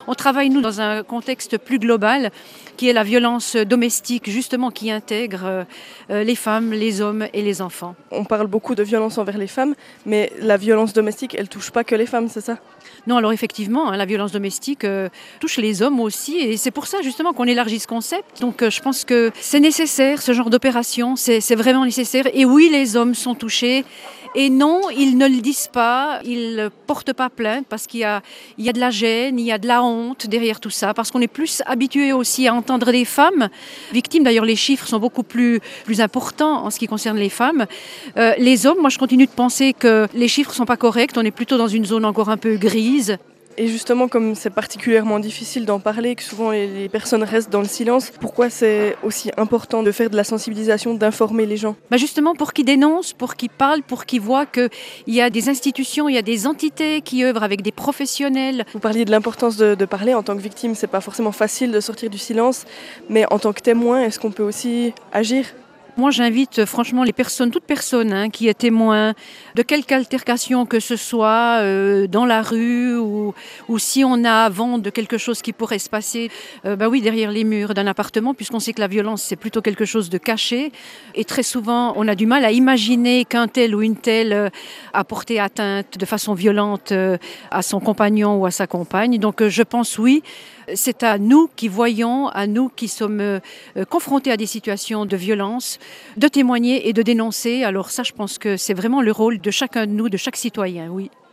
On travaille, nous, dans un contexte plus global, qui est la violence domestique, justement, qui intègre les femmes, les hommes et les enfants. On parle beaucoup de violence envers les femmes, mais la violence domestique, elle touche pas que les femmes, c'est ça? Non, alors effectivement, la violence domestique touche les hommes aussi, et c'est pour ça, justement, qu'on élargit ce concept. Donc, je pense que c'est nécessaire, ce genre d'opération, c'est vraiment nécessaire. Et oui, les hommes sont touchés. Et non, ils ne le disent pas, ils ne portent pas plainte parce qu'il y a de la gêne, il y a de la honte derrière tout ça, parce qu'on est plus habitué aussi à entendre des femmes victimes. D'ailleurs, les chiffres sont beaucoup plus importants en ce qui concerne les femmes. Les hommes, moi, je continue de penser que les chiffres ne sont pas corrects. On est plutôt dans une zone encore un peu grise. Et justement, comme c'est particulièrement difficile d'en parler, que souvent les personnes restent dans le silence, pourquoi c'est aussi important de faire de la sensibilisation, d'informer les gens? Justement pour qu'ils dénoncent, pour qu'ils parlent, pour qu'ils voient qu'il y a des institutions, il y a des entités qui œuvrent avec des professionnels. Vous parliez de l'importance de parler en tant que victime, c'est pas forcément facile de sortir du silence, mais en tant que témoin, est-ce qu'on peut aussi agir? Moi, j'invite franchement toute personne qui est témoin de quelque altercation que ce soit dans la rue ou si on a vent de quelque chose qui pourrait se passer, oui, derrière les murs d'un appartement, puisqu'on sait que la violence, c'est plutôt quelque chose de caché. Et très souvent, on a du mal à imaginer qu'un tel ou une telle a porté atteinte de façon violente à son compagnon ou à sa compagne. Donc, je pense, oui, c'est à nous qui voyons, à nous qui sommes confrontés à des situations de violence, de témoigner et de dénoncer. Alors ça, je pense que c'est vraiment le rôle de chacun de nous, de chaque citoyen, oui.